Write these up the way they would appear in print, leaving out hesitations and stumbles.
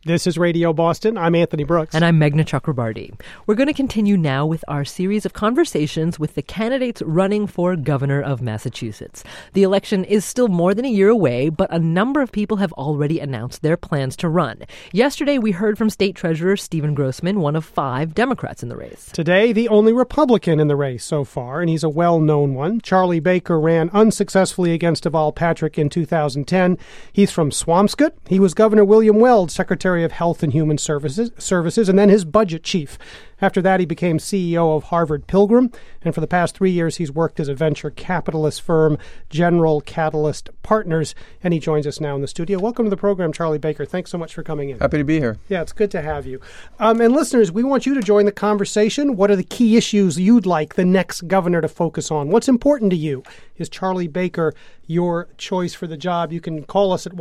This is Radio Boston. I'm Anthony Brooks. And I'm Meghna Chakrabarti. We're going to continue now with our series of conversations with the candidates running for governor of Massachusetts. The election is still more than a year away, but a number of people have already announced their plans to run. Yesterday, we heard from State Treasurer Stephen Grossman, one of 5 Democrats in the race. Today, the only Republican in the race so far, and he's a well-known one. Charlie Baker ran unsuccessfully against Deval Patrick in 2010. He's from Swampscott. He was Governor William Weld, Secretary of Health and Human Services, and then his budget chief. After that, he became CEO of Harvard Pilgrim, and for the past 3 years, he's worked as a venture capitalist firm, General Catalyst Partners, and he joins us now in the studio. Welcome to the program, Charlie Baker. Thanks so much for coming in. Happy to be here. Yeah, it's good to have you. And listeners, we want you to join the conversation. What are the key issues you'd like the next governor to focus on? What's important to you? Is Charlie Baker your choice for the job? You can call us at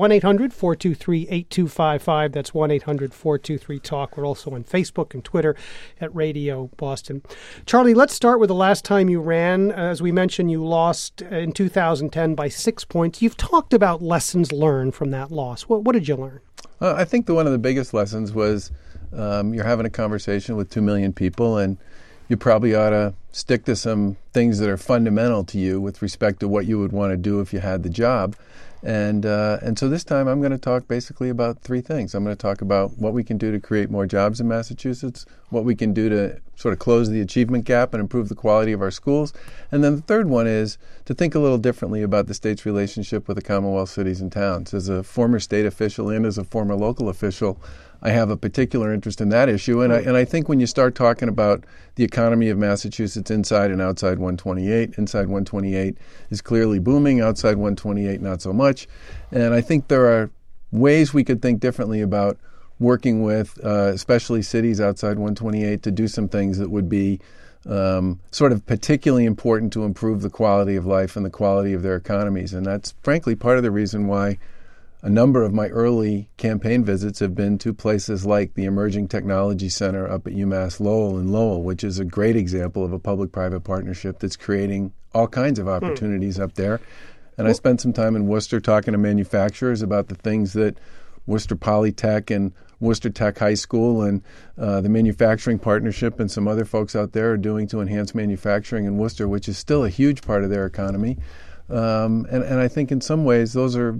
1-800-423-8255. That's 1-800-423-TALK. We're also on Facebook and Twitter at Radio Boston. Charlie, let's start with the last time you ran. As we mentioned, you lost in 2010 by 6 points. You've talked about lessons learned from that loss. What did you learn? I think one of the biggest lessons was you're having a conversation with 2 million people, and you probably ought to stick to some things that are fundamental to you with respect to what you would want to do if you had the job. And so this time I'm going to talk basically about 3 things. I'm going to talk about what we can do to create more jobs in Massachusetts, what we can do to sort of close the achievement gap and improve the quality of our schools. And then the third one is to think a little differently about the state's relationship with the Commonwealth cities and towns. As a former state official and as a former local official, I have a particular interest in that issue. And I think when you start talking about the economy of Massachusetts inside and outside 128, inside 128 is clearly booming, outside 128 not so much. And I think there are ways we could think differently about working with especially cities outside 128 to do some things that would be sort of particularly important to improve the quality of life and the quality of their economies. And that's frankly part of the reason why a number of my early campaign visits have been to places like the Emerging Technology Center up at UMass Lowell in Lowell, which is a great example of a public-private partnership that's creating all kinds of opportunities up there. And I spent some time in Worcester talking to manufacturers about the things that Worcester Polytech and Worcester Tech High School and the Manufacturing Partnership and some other folks out there are doing to enhance manufacturing in Worcester, which is still a huge part of their economy. And I think in some ways those are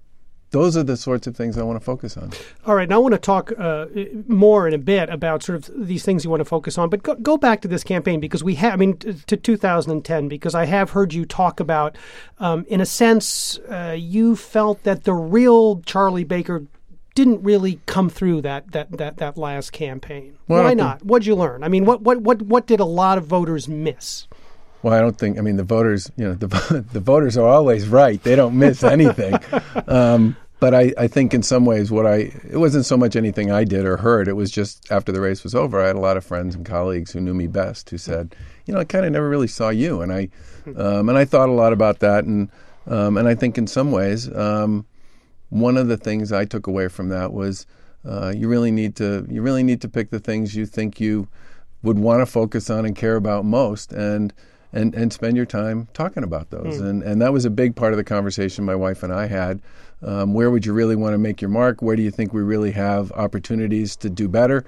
the sorts of things I want to focus on. All right. Now I want to talk more in a bit about sort of these things you want to focus on. But go back to this campaign because to 2010, because I have heard you talk about, in a sense, you felt that the real Charlie Baker didn't really come through that last campaign. Well, why not? What'd you learn? I mean, what did a lot of voters miss? Well, I don't think. I mean, the voters. The voters are always right. They don't miss anything. But I think in some ways it wasn't so much anything I did or heard. It was just after the race was over, I had a lot of friends and colleagues who knew me best who said, I kind of never really saw you. And I thought a lot about that. And I think in some ways, one of the things I took away from that was you really need to pick the things you think you would want to focus on and care about most and spend your time talking about those. And that was a big part of the conversation my wife and I had. Where would you really want to make your mark? Where do you think we really have opportunities to do better?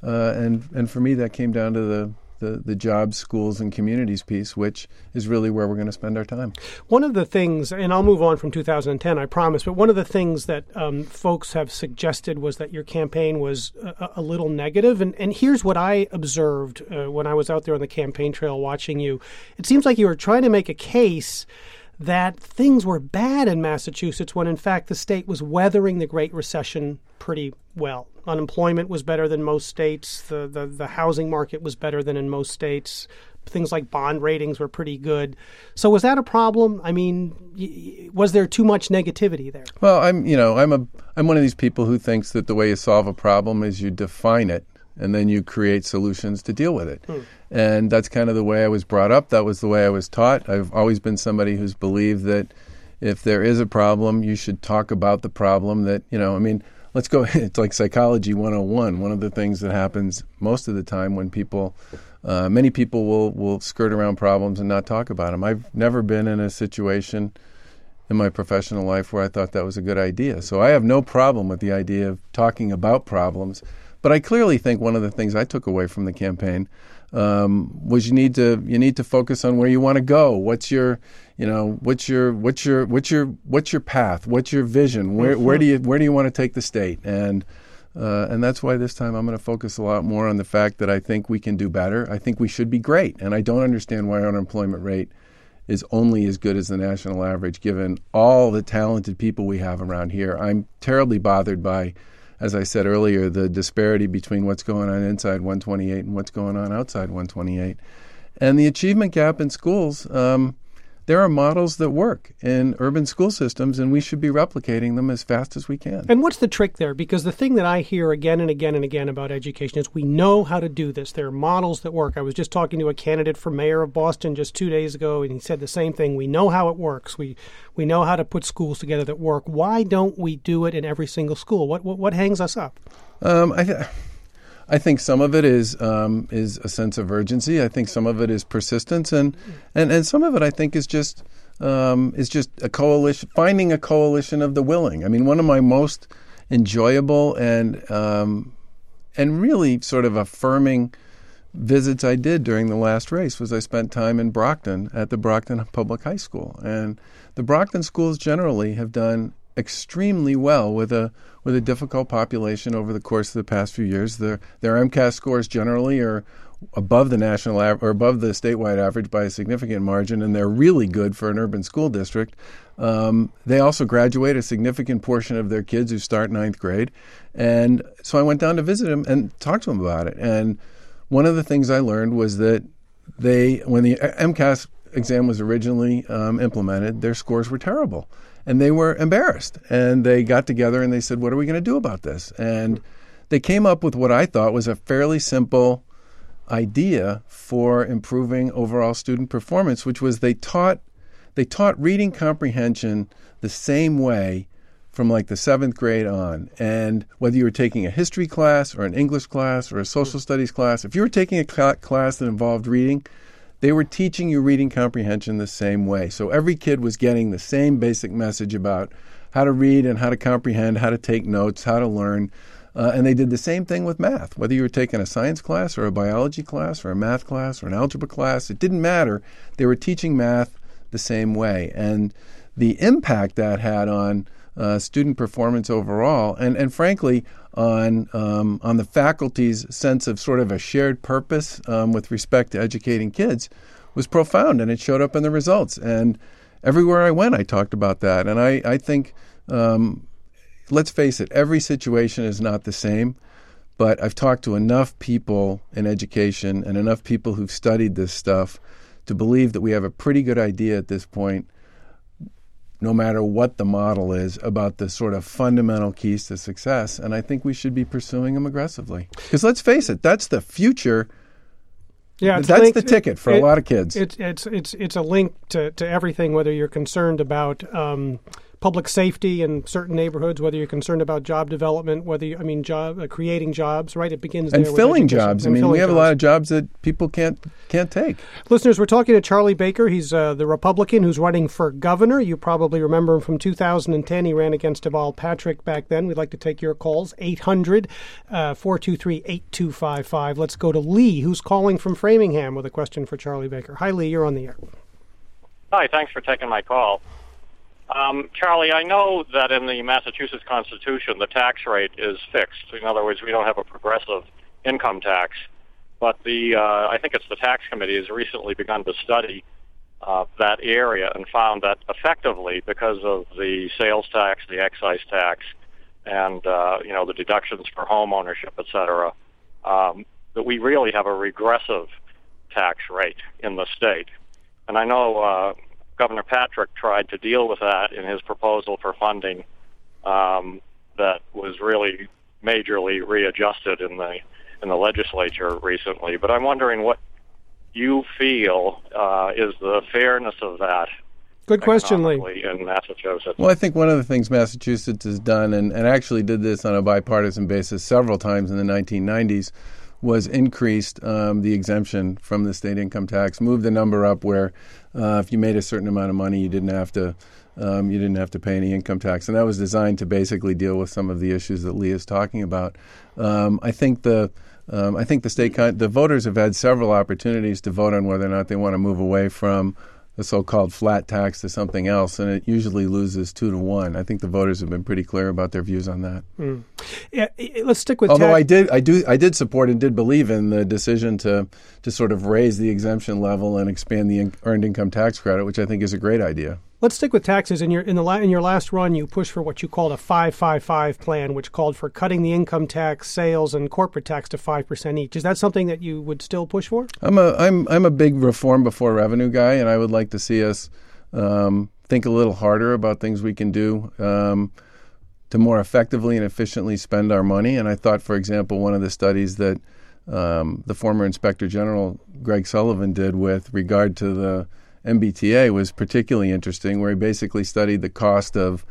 And for me, that came down to the jobs, schools, and communities piece, which is really where we're going to spend our time. One of the things, and I'll move on from 2010, I promise, but one of the things that folks have suggested was that your campaign was a little negative. And here's what I observed when I was out there on the campaign trail watching you. It seems like you were trying to make a case that things were bad in Massachusetts when, in fact, the state was weathering the Great Recession pretty well. Unemployment was better than most states. The housing market was better than in most states. Things like bond ratings were pretty good. So was that a problem? I mean, was there too much negativity there? Well, I'm one of these people who thinks that the way you solve a problem is you define it and then you create solutions to deal with it. And that's kind of the way I was brought up. That was the way I was taught. I've always been somebody who's believed that if there is a problem, you should talk about the problem. Let's go, it's like Psychology 101. One of the things that happens most of the time when many people will skirt around problems and not talk about them. I've never been in a situation in my professional life where I thought that was a good idea. So I have no problem with the idea of talking about problems. But I clearly think one of the things I took away from the campaign was you need to focus on where you want to go. What's your path? What's your vision? Where do you want to take the state? And that's why this time I'm going to focus a lot more on the fact that I think we can do better. I think we should be great, and I don't understand why our unemployment rate is only as good as the national average, given all the talented people we have around here. I'm terribly bothered by, as I said earlier, the disparity between what's going on inside 128 and what's going on outside 128. And the achievement gap in schools, there are models that work in urban school systems, and we should be replicating them as fast as we can. And what's the trick there? Because the thing that I hear again and again and again about education is we know how to do this. There are models that work. I was just talking to a candidate for mayor of Boston just 2 days ago, and he said the same thing. We know how it works. We know how to put schools together that work. Why don't we do it in every single school? What hangs us up? I think some of it is a sense of urgency. I think some of it is persistence, and some of it I think is just a coalition, finding a coalition of the willing. I mean, one of my most enjoyable and really sort of affirming visits I did during the last race was I spent time in Brockton at the Brockton Public High School, and the Brockton schools generally have done extremely well with a difficult population over the course of the past few years. Their MCAS scores generally are above the national or above the statewide average by a significant margin, and they're really good for an urban school district. They also graduate a significant portion of their kids who start ninth grade, and so I went down to visit them and talk to them about it. And one of the things I learned was that when the MCAS exam was originally implemented, their scores were terrible. And they were embarrassed. And they got together and they said, what are we going to do about this? And they came up with what I thought was a fairly simple idea for improving overall student performance, which was they taught reading comprehension the same way from like the 7th grade on. And whether you were taking a history class or an English class or a social studies class, if you were taking a class that involved reading, they were teaching you reading comprehension the same way. So every kid was getting the same basic message about how to read and how to comprehend, how to take notes, how to learn. And they did the same thing with math. Whether you were taking a science class or a biology class or a math class or an algebra class, it didn't matter. They were teaching math the same way. And the impact that had on student performance overall, and frankly, on the faculty's sense of sort of a shared purpose with respect to educating kids, was profound, and it showed up in the results. And everywhere I went, I talked about that. And I think, let's face it, every situation is not the same, but I've talked to enough people in education and enough people who've studied this stuff to believe that we have a pretty good idea at this point, no matter what the model is, about the sort of fundamental keys to success. And I think we should be pursuing them aggressively. Because let's face it, that's the future. Yeah, that's the ticket for a lot of kids. It's a link to everything, whether you're concerned about public safety in certain neighborhoods, whether you're concerned about job development, creating jobs, right? It begins and there filling with jobs. We have a lot of jobs that people can't take. Listeners, we're talking to Charlie Baker. He's the Republican who's running for governor. You probably remember him from 2010. He ran against Deval Patrick back then. We'd like to take your calls, 800-423-8255. Let's go to Lee, who's calling from Framingham with a question for Charlie Baker. Hi, Lee. You're on the air. Hi. Thanks for taking my call. Charlie, I know that in the Massachusetts Constitution, the tax rate is fixed. In other words, we don't have a progressive income tax. But I think it's the tax committee has recently begun to study that area and found that effectively, because of the sales tax, the excise tax, and the deductions for home ownership, et cetera, that we really have a regressive tax rate in the state. And I know Governor Patrick tried to deal with that in his proposal for funding that was really majorly readjusted in the legislature recently. But I'm wondering what you feel is the fairness of that. Good question, Lee. In Massachusetts. Well, I think one of the things Massachusetts has done, and actually did this on a bipartisan basis several times in the 1990s, was increased the exemption from the state income tax, moved the number up where if you made a certain amount of money, you didn't have to you didn't have to pay any income tax. And that was designed to basically deal with some of the issues that Lee is talking about. I think the voters have had several opportunities to vote on whether or not they want to move away from the so-called flat tax to something else, and it usually loses 2-1. I think the voters have been pretty clear about their views on that. Yeah, let's stick with. Although I did support and did believe in the decision to sort of raise the exemption level and expand the earned income tax credit, which I think is a great idea. Let's stick with taxes. In your last run, you pushed for what you called a 5-5-5 plan, which called for cutting the income tax, sales, and corporate tax to 5% each. Is that something that you would still push for? I'm a big reform before revenue guy, and I would like to see us think a little harder about things we can do to more effectively and efficiently spend our money. And I thought, for example, one of the studies that the former Inspector General Greg Sullivan did with regard to the MBTA was particularly interesting, where he basically studied the cost of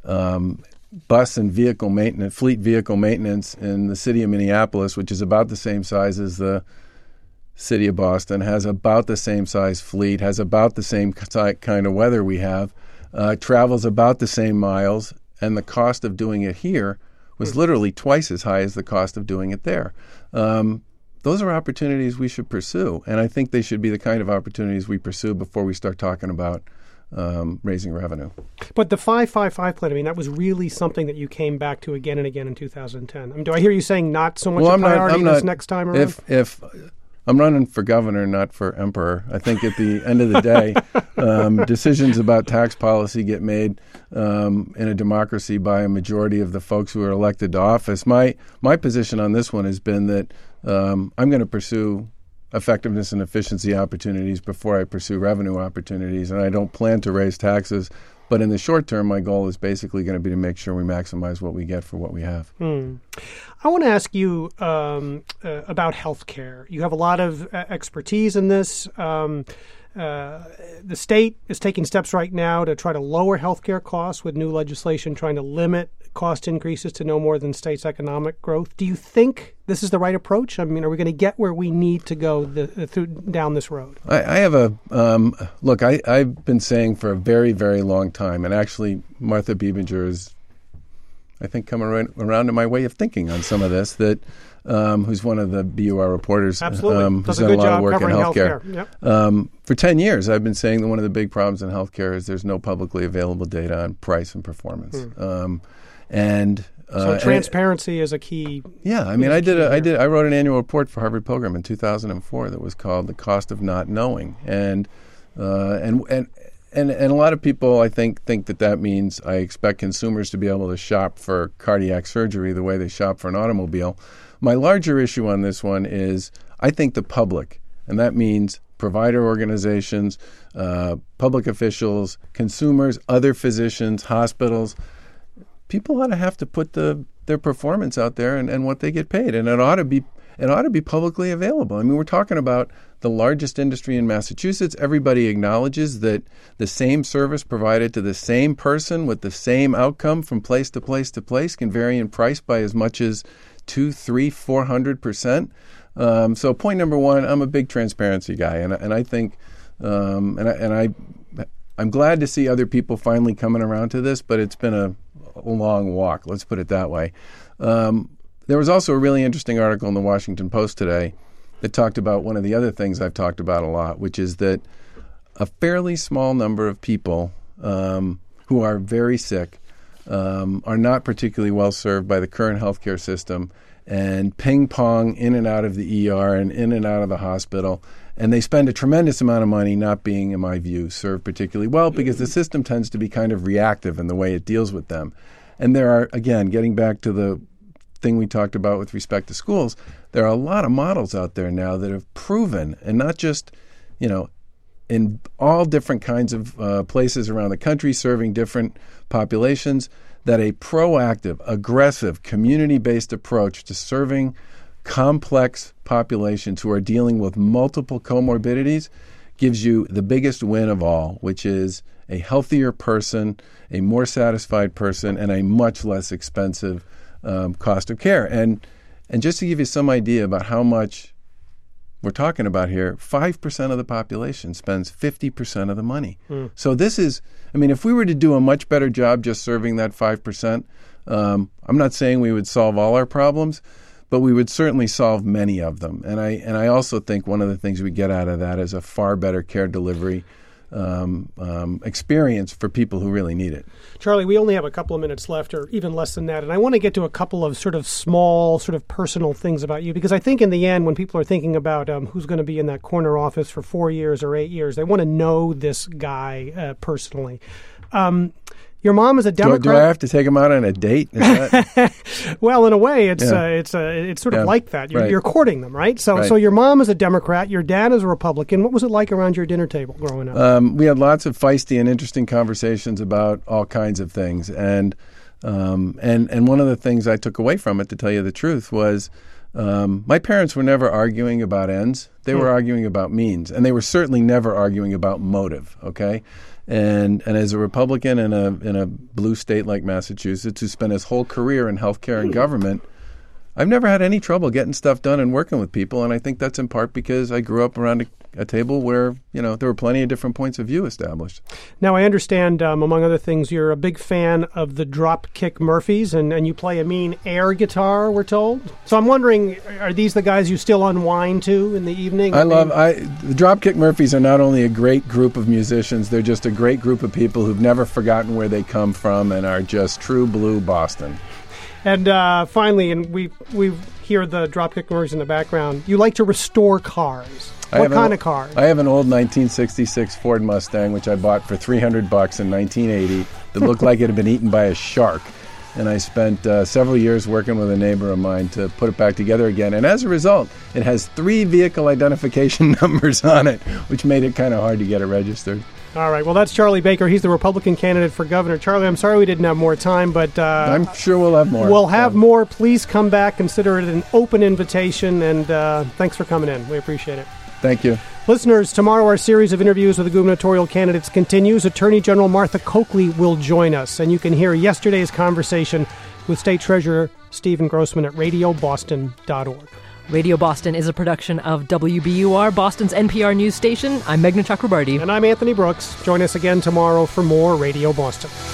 bus and vehicle maintenance, fleet vehicle maintenance in the city of Minneapolis, which is about the same size as the city of Boston, has about the same size fleet, has about the same kind of weather we have, travels about the same miles, and the cost of doing it here was literally twice as high as the cost of doing it there. Those are opportunities we should pursue, and I think they should be the kind of opportunities we pursue before we start talking about raising revenue. But the 5-5-5 plan, I mean, that was really something that you came back to again and again in 2010. I mean, do I hear you saying not so much a priority this next time around? If I'm running for governor, not for emperor. I think at the end of the day, decisions about tax policy get made in a democracy by a majority of the folks who are elected to office. My position on this one has been that I'm going to pursue effectiveness and efficiency opportunities before I pursue revenue opportunities, and I don't plan to raise taxes. But in the short term, my goal is basically going to be to make sure we maximize what we get for what we have. I want to ask you about healthcare. You have a lot of expertise in this. The state is taking steps right now to try to lower healthcare costs with new legislation trying to limit cost increases to no more than state's economic growth. Do you think this is the right approach? I mean, are we going to get where we need to go down this road? I have look, I've been saying for a very, very long time, and actually Martha Bebinger is, I think, coming around to my way of thinking on some of this, that who's one of the BUR reporters. Absolutely. Who's done a lot of work in healthcare. Yep. For 10 years, I've been saying that one of the big problems in healthcare is there's no publicly available data on price and performance. So transparency is a key. Yeah, I mean, I wrote an annual report for Harvard Pilgrim in 2004 that was called "The Cost of Not Knowing," and a lot of people, I think that means I expect consumers to be able to shop for cardiac surgery the way they shop for an automobile. My larger issue on this one is I think the public, and that means provider organizations, public officials, consumers, other physicians, hospitals, people ought to have to put their performance out there and what they get paid, and it ought to be publicly available. I mean, we're talking about the largest industry in Massachusetts. Everybody acknowledges that the same service provided to the same person with the same outcome from place to place to place can vary in price by as much as 200%, 300%, 400%. So point number one, I'm a big transparency guy, and I think, I'm glad to see other people finally coming around to this, but it's been a long walk. Let's put it that way. There was also a really interesting article in the Washington Post today that talked about one of the other things I've talked about a lot, which is that a fairly small number of people who are very sick are not particularly well served by the current healthcare system and ping pong in and out of the ER and in and out of the hospital. And they spend a tremendous amount of money not being, in my view, served particularly well because the system tends to be kind of reactive in the way it deals with them. And there are, again, getting back to the thing we talked about with respect to schools, there are a lot of models out there now that have proven, and not just, in all different kinds of places around the country serving different populations, that a proactive, aggressive, community-based approach to serving complex populations who are dealing with multiple comorbidities gives you the biggest win of all, which is a healthier person, a more satisfied person, and a much less expensive cost of care. And just to give you some idea about how much we're talking about here, 5% of the population spends 50% of the money. So this is, I mean, if we were to do a much better job just serving that 5%, I'm not saying we would solve all our problems, but we would certainly solve many of them. And I also think one of the things we get out of that is a far better care delivery experience for people who really need it. Charlie, we only have a couple of minutes left, or even less than that, and I want to get to a couple of sort of small, sort of personal things about you, because I think in the end, when people are thinking about who's going to be in that corner office for 4 years or 8 years, they want to know this guy personally. Your mom is a Democrat. Do I have to take him out on a date? Is that... Well, in a way, it's sort of like that. You're courting them, right? So your mom is a Democrat. Your dad is a Republican. What was it like around your dinner table growing up? We had lots of feisty and interesting conversations about all kinds of things, and one of the things I took away from it, to tell you the truth, was my parents were never arguing about ends. They were arguing about means, and they were certainly never arguing about motive. Okay. And as a Republican in a blue state like Massachusetts, who spent his whole career in healthcare and government, I've never had any trouble getting stuff done and working with people. And I think that's in part because I grew up around a table where, there were plenty of different points of view established. Now, I understand, among other things, you're a big fan of the Dropkick Murphys, and you play a mean air guitar, we're told. So I'm wondering, are these the guys you still unwind to in the evening? The Dropkick Murphys are not only a great group of musicians, they're just a great group of people who've never forgotten where they come from and are just true blue Boston. And finally, and we hear the Dropkick Murphys in the background, you like to restore cars. What kind of car? I have an old 1966 Ford Mustang, which I bought for $300 in 1980, that looked like it had been eaten by a shark. And I spent several years working with a neighbor of mine to put it back together again. And as a result, it has 3 vehicle identification numbers on it, which made it kind of hard to get it registered. All right. Well, that's Charlie Baker. He's the Republican candidate for governor. Charlie, I'm sorry we didn't have more time, but... I'm sure we'll have more. We'll have more. Please come back. Consider it an open invitation. And thanks for coming in. We appreciate it. Thank you. Listeners, tomorrow our series of interviews with the gubernatorial candidates continues. Attorney General Martha Coakley will join us, and you can hear yesterday's conversation with State Treasurer Stephen Grossman at radioboston.org. Radio Boston is a production of WBUR, Boston's NPR news station. I'm Meghna Chakrabarti. And I'm Anthony Brooks. Join us again tomorrow for more Radio Boston.